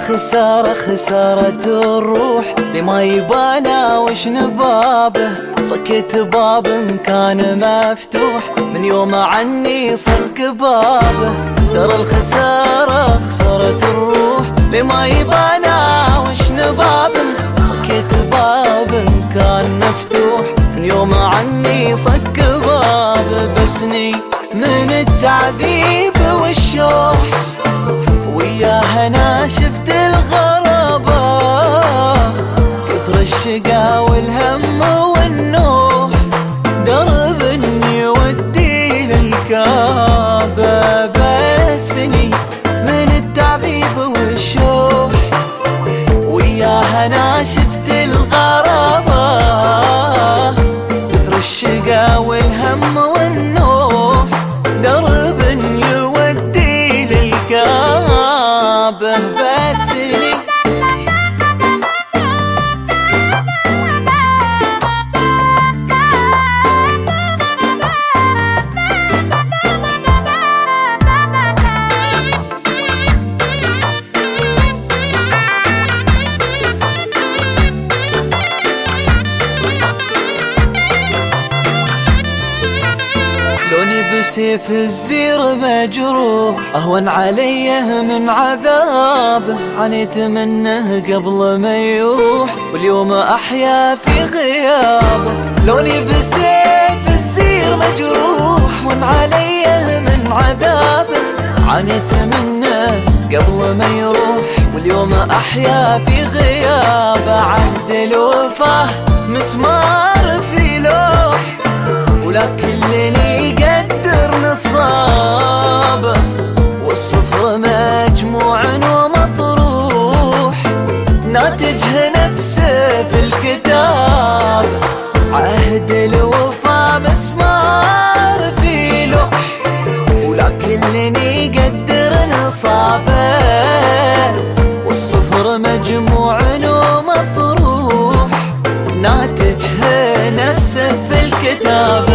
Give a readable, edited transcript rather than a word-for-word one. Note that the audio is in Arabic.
الخسارة خسارة الروح لما يبانا وش نبابه. صكيت باب كان مفتوح من يوم عني صك بابه. ترى الخسارة خسارة الروح لما يبانا وش نبابه. صكيت باب كان مفتوح من يوم عني صك بابه. بسني من التعذيب والشوح وياها انا شفت الغرابة. كثر الشقا والهم والنوح درب يودي للكعبة. بسني من التعذيب والشوح وياها انا شفت الغرابة. كثر الشقا والهم والنوح درب يودي للكعبة. بسني لوني بسيف الزير مجروح أهون عليه من عذابه. عانيت منه قبل ما يروح واليوم أحيا في غيابه. لوني بسيف الزير مجروح أهون عليه من عذابه. عانيت منه قبل ما يروح واليوم أحيا في غيابه. عهد الوفاه مسمار في لوح ولكن لني يقدر نصابه. والصفر مجموع ومطروح ناتجه نفسه في الكتاب. عهد الوفا مسمار في لوح ولكن لني يقدر نصابه. والصفر مجموع ومطروح ناتجه نفسه في الكتاب.